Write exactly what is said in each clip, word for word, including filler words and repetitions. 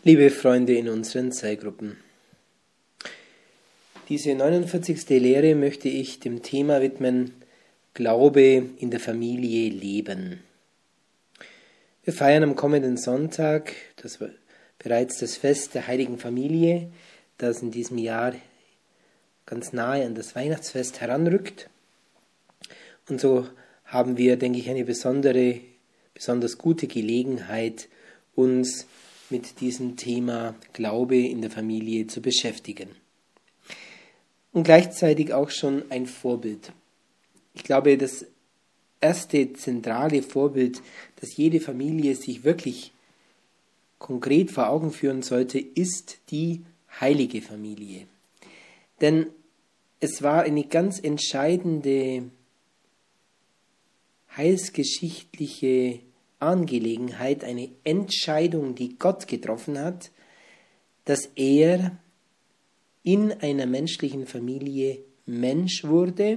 Liebe Freunde in unseren Zellgruppen, diese neunundvierzigste Lehre möchte ich dem Thema widmen: Glaube in der Familie leben. Wir feiern am kommenden Sonntag das war bereits das Fest der Heiligen Familie, das in diesem Jahr ganz nahe an das Weihnachtsfest heranrückt. Und so haben wir, denke ich, eine besondere, besonders gute Gelegenheit, uns mit diesem Thema Glaube in der Familie zu beschäftigen. Und gleichzeitig auch schon ein Vorbild. Ich glaube, das erste zentrale Vorbild, das jede Familie sich wirklich konkret vor Augen führen sollte, ist die heilige Familie. Denn es war eine ganz entscheidende heilsgeschichtliche Angelegenheit, eine Entscheidung, die Gott getroffen hat, dass er in einer menschlichen Familie Mensch wurde,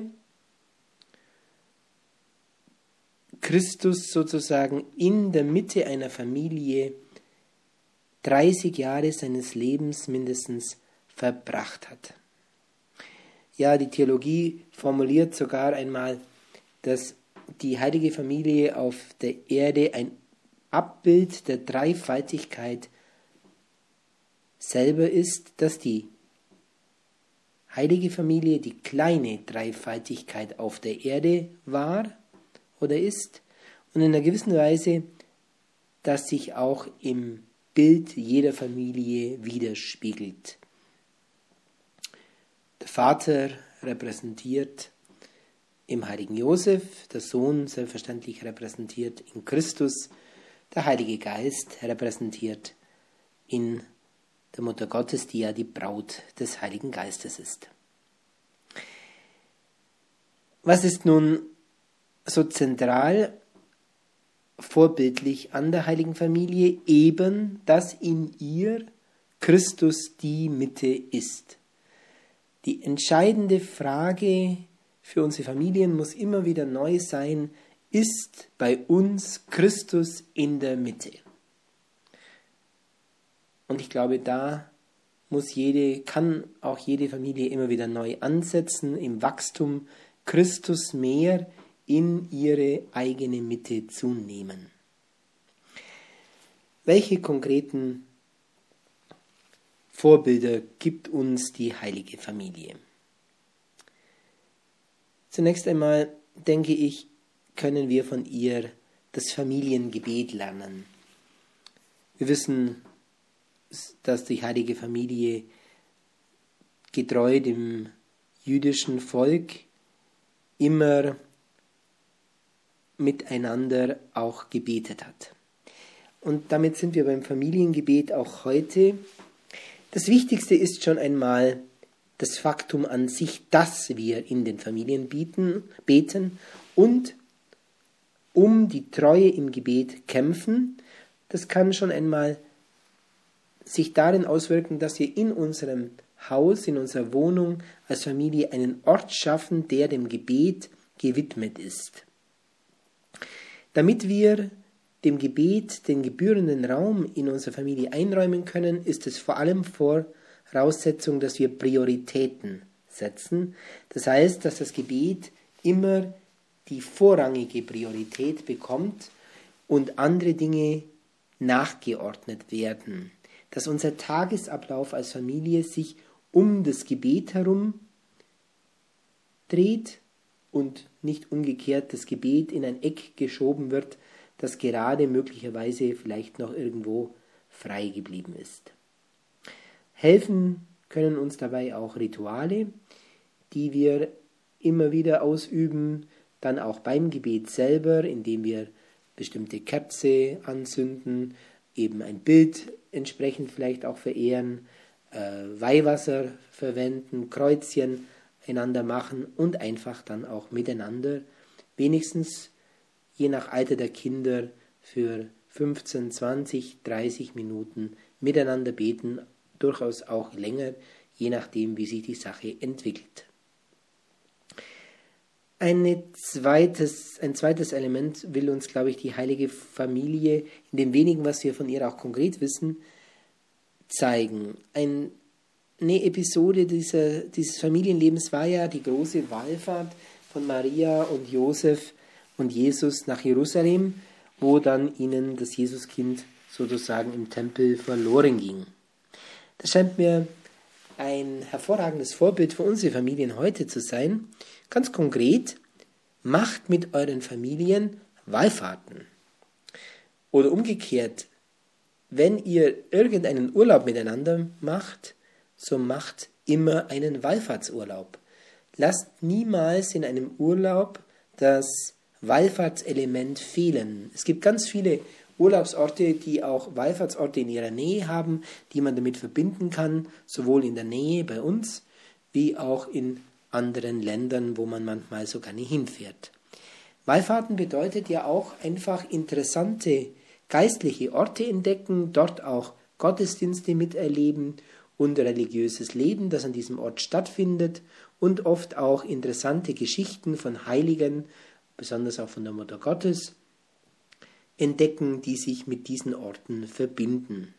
Christus sozusagen in der Mitte einer Familie dreißig Jahre seines Lebens mindestens verbracht hat. Ja, die Theologie formuliert sogar einmal, dass die heilige Familie auf der Erde ein Abbild der Dreifaltigkeit selber ist, dass die heilige Familie die kleine Dreifaltigkeit auf der Erde war oder ist und in einer gewissen Weise, dass sich auch im Bild jeder Familie widerspiegelt. Der Vater repräsentiert im heiligen Josef, der Sohn selbstverständlich repräsentiert in Christus, der Heilige Geist repräsentiert in der Mutter Gottes, die ja die Braut des Heiligen Geistes ist. Was ist nun so zentral, vorbildlich an der heiligen Familie? Eben, dass in ihr Christus die Mitte ist. Die entscheidende Frage für unsere Familien muss immer wieder neu sein: Ist bei uns Christus in der Mitte? Und ich glaube, da muss jede, kann auch jede Familie immer wieder neu ansetzen, im Wachstum Christus mehr in ihre eigene Mitte zu nehmen. Welche konkreten Vorbilder gibt uns die heilige Familie? Zunächst einmal, denke ich, können wir von ihr das Familiengebet lernen. Wir wissen, dass die heilige Familie getreu dem jüdischen Volk immer miteinander auch gebetet hat. Und damit sind wir beim Familiengebet auch heute. Das Wichtigste ist schon einmal das Faktum an sich, dass wir in den Familien bieten, beten und um die Treue im Gebet kämpfen. Das kann schon einmal sich darin auswirken, dass wir in unserem Haus, in unserer Wohnung als Familie einen Ort schaffen, der dem Gebet gewidmet ist. Damit wir dem Gebet den gebührenden Raum in unserer Familie einräumen können, ist es vor allem Voraussetzung, dass wir Prioritäten setzen. Das heißt, dass das Gebet immer die vorrangige Priorität bekommt und andere Dinge nachgeordnet werden. Dass unser Tagesablauf als Familie sich um das Gebet herum dreht und nicht umgekehrt das Gebet in ein Eck geschoben wird, das gerade möglicherweise vielleicht noch irgendwo frei geblieben ist. Helfen können uns dabei auch Rituale, die wir immer wieder ausüben, dann auch beim Gebet selber, indem wir bestimmte Kerze anzünden, eben ein Bild entsprechend vielleicht auch verehren, äh, Weihwasser verwenden, Kreuzchen einander machen und einfach dann auch miteinander, wenigstens je nach Alter der Kinder, für fünfzehn, zwanzig, dreißig Minuten miteinander beten, durchaus auch länger, je nachdem, wie sich die Sache entwickelt. Eine zweites, ein zweites Element will uns, glaube ich, die heilige Familie, in dem wenigen, was wir von ihr auch konkret wissen, zeigen. Ein, eine Episode dieser, dieses Familienlebens war ja die große Wallfahrt von Maria und Josef und Jesus nach Jerusalem, wo dann ihnen das Jesuskind sozusagen im Tempel verloren ging. Das scheint mir ein hervorragendes Vorbild für unsere Familien heute zu sein. Ganz konkret, macht mit euren Familien Wallfahrten. Oder umgekehrt, wenn ihr irgendeinen Urlaub miteinander macht, so macht immer einen Wallfahrtsurlaub. Lasst niemals in einem Urlaub das Wallfahrtselement fehlen. Es gibt ganz viele Urlaubsorte, die auch Wallfahrtsorte in ihrer Nähe haben, die man damit verbinden kann, sowohl in der Nähe bei uns, wie auch in anderen Ländern, wo man manchmal so gerne hinfährt. Wallfahrten bedeutet ja auch einfach interessante geistliche Orte entdecken, dort auch Gottesdienste miterleben und religiöses Leben, das an diesem Ort stattfindet und oft auch interessante Geschichten von Heiligen, besonders auch von der Mutter Gottes, entdecken, die sich mit diesen Orten verbinden.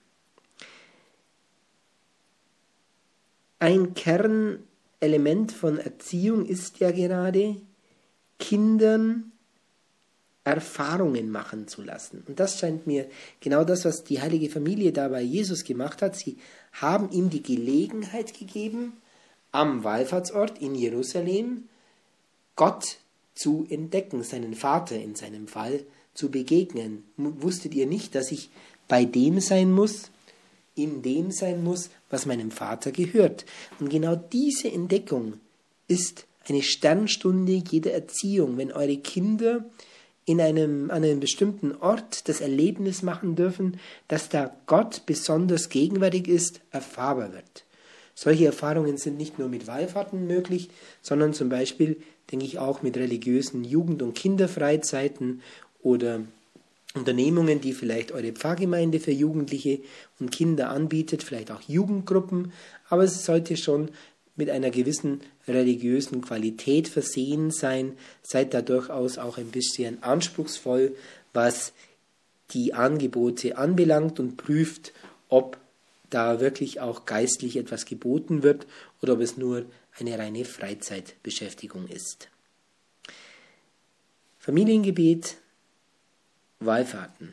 Ein Kernelement von Erziehung ist ja gerade, Kindern Erfahrungen machen zu lassen. Und das scheint mir genau das, was die heilige Familie da bei Jesus gemacht hat. Sie haben ihm die Gelegenheit gegeben, am Wallfahrtsort in Jerusalem Gott zu entdecken, seinen Vater in seinem Fall zu begegnen. Wusstet ihr nicht, dass ich bei dem sein muss, in dem sein muss, was meinem Vater gehört? Und genau diese Entdeckung ist eine Sternstunde jeder Erziehung, wenn eure Kinder in einem, an einem bestimmten Ort das Erlebnis machen dürfen, dass da Gott besonders gegenwärtig ist, erfahrbar wird. Solche Erfahrungen sind nicht nur mit Wallfahrten möglich, sondern zum Beispiel, denke ich, auch mit religiösen Jugend- und Kinderfreizeiten oder Unternehmungen, die vielleicht eure Pfarrgemeinde für Jugendliche und Kinder anbietet, vielleicht auch Jugendgruppen, aber es sollte schon mit einer gewissen religiösen Qualität versehen sein, seid da durchaus auch ein bisschen anspruchsvoll, was die Angebote anbelangt und prüft, ob da wirklich auch geistlich etwas geboten wird oder ob es nur eine reine Freizeitbeschäftigung ist. Familiengebet, Wallfahrten.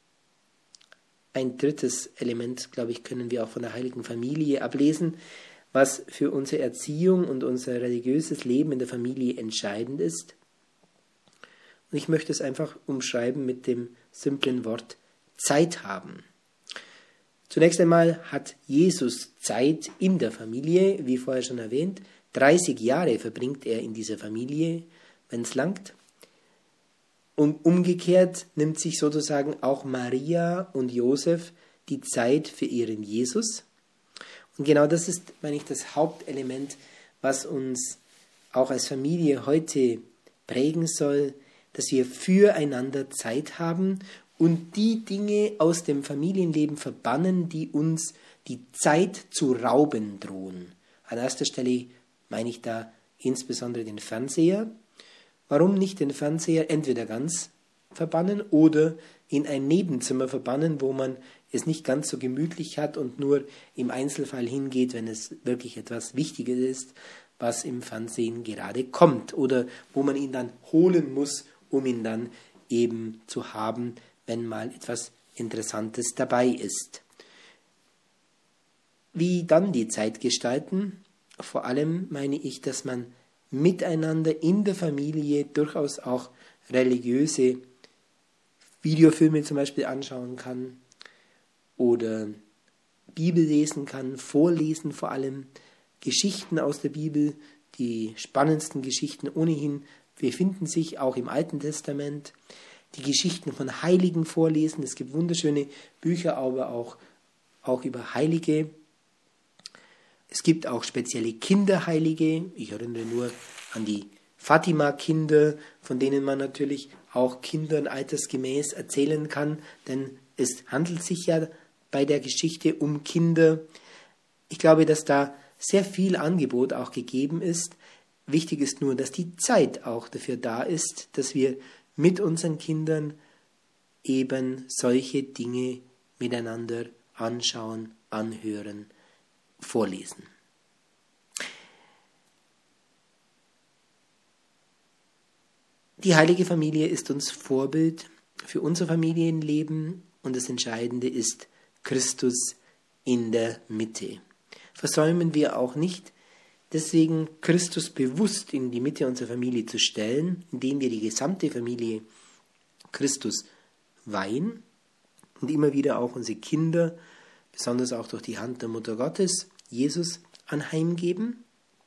Ein drittes Element, glaube ich, können wir auch von der Heiligen Familie ablesen, was für unsere Erziehung und unser religiöses Leben in der Familie entscheidend ist. Und ich möchte es einfach umschreiben mit dem simplen Wort Zeit haben. Zunächst einmal hat Jesus Zeit in der Familie, wie vorher schon erwähnt. dreißig Jahre verbringt er in dieser Familie, wenn es langt. Und umgekehrt nimmt sich sozusagen auch Maria und Josef die Zeit für ihren Jesus. Und genau das ist, meine ich, das Hauptelement, was uns auch als Familie heute prägen soll, dass wir füreinander Zeit haben und die Dinge aus dem Familienleben verbannen, die uns die Zeit zu rauben drohen. An erster Stelle meine ich da insbesondere den Fernseher. Warum nicht den Fernseher entweder ganz verbannen oder in ein Nebenzimmer verbannen, wo man es nicht ganz so gemütlich hat und nur im Einzelfall hingeht, wenn es wirklich etwas Wichtiges ist, was im Fernsehen gerade kommt oder wo man ihn dann holen muss, um ihn dann eben zu haben, wenn mal etwas Interessantes dabei ist. Wie dann die Zeit gestalten? Vor allem meine ich, dass man miteinander in der Familie durchaus auch religiöse Videofilme zum Beispiel anschauen kann oder Bibel lesen kann, vorlesen vor allem, Geschichten aus der Bibel, die spannendsten Geschichten ohnehin befinden sich auch im Alten Testament, die Geschichten von Heiligen vorlesen, es gibt wunderschöne Bücher, aber auch, auch über Heilige. Es gibt auch spezielle Kinderheilige, ich erinnere nur an die Fatima-Kinder, von denen man natürlich auch Kindern altersgemäß erzählen kann, denn es handelt sich ja bei der Geschichte um Kinder. Ich glaube, dass da sehr viel Angebot auch gegeben ist. Wichtig ist nur, dass die Zeit auch dafür da ist, dass wir mit unseren Kindern eben solche Dinge miteinander anschauen anhören, vorlesen. Die heilige Familie ist uns Vorbild für unser Familienleben und das Entscheidende ist Christus in der Mitte. Versäumen wir auch nicht, deswegen Christus bewusst in die Mitte unserer Familie zu stellen, indem wir die gesamte Familie Christus weihen und immer wieder auch unsere Kinder, besonders auch durch die Hand der Mutter Gottes, Jesus anheimgeben.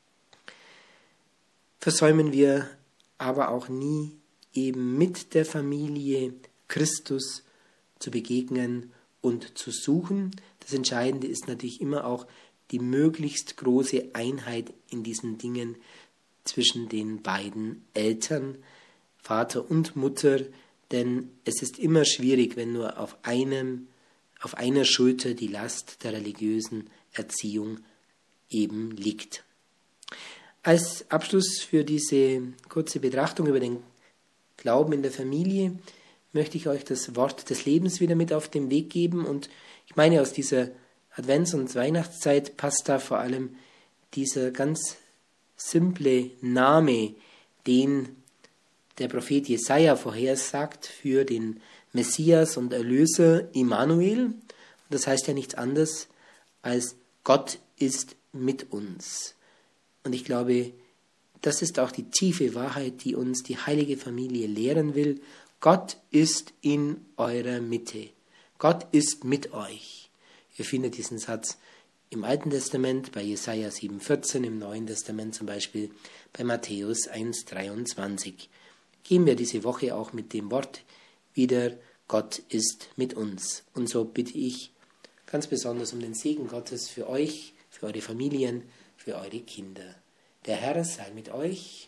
Versäumen wir aber auch nie, eben mit der Familie Christus zu begegnen und zu suchen. Das Entscheidende ist natürlich immer auch die möglichst große Einheit in diesen Dingen zwischen den beiden Eltern, Vater und Mutter, denn es ist immer schwierig, wenn nur auf einem, auf einer Schulter die Last der religiösen Erziehung eben liegt. Als Abschluss für diese kurze Betrachtung über den Glauben in der Familie möchte ich euch das Wort des Lebens wieder mit auf den Weg geben und ich meine, aus dieser Advents- und Weihnachtszeit passt da vor allem dieser ganz simple Name, den der Prophet Jesaja vorhersagt für den Messias und Erlöser Immanuel. Und das heißt ja nichts anderes als Gott ist mit uns. Und ich glaube, das ist auch die tiefe Wahrheit, die uns die heilige Familie lehren will. Gott ist in eurer Mitte. Gott ist mit euch. Ihr findet diesen Satz im Alten Testament bei Jesaja sieben vierzehn, im Neuen Testament zum Beispiel bei Matthäus eins dreiundzwanzig. Gehen wir diese Woche auch mit dem Wort wieder, Gott ist mit uns. Und so bitte ich ganz besonders um den Segen Gottes für euch, für eure Familien, für eure Kinder. Der Herr sei mit euch.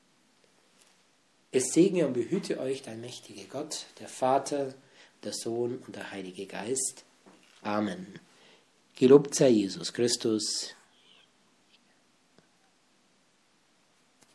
Es segne und behüte euch der mächtige Gott, der Vater, der Sohn und der Heilige Geist. Amen. Gelobt sei Jesus Christus.